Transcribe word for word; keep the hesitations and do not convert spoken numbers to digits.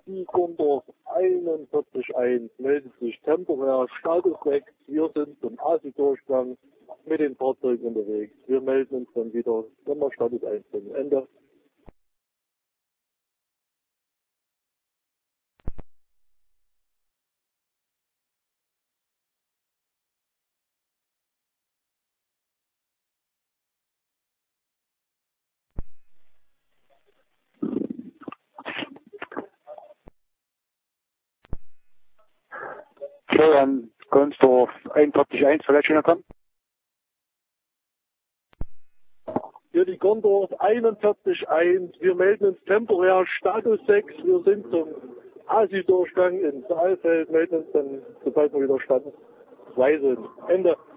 Die Gondorf einundvierzig eins meldet sich temporär Status sechs. Wir sind zum A S I-Durchgang mit den Fahrzeugen unterwegs. Wir melden uns dann wieder, wenn wir Status eins sind. Ende. Florian, Gondorf einundvierzig eins, vielleicht schon kommen? Hier die Gondorf einundvierzig eins. Wir melden uns temporär Status sechs. Wir sind zum A S I-Durchgang in Saalfeld, melden uns dann, sobald wir wieder Status zwei sind. Ende.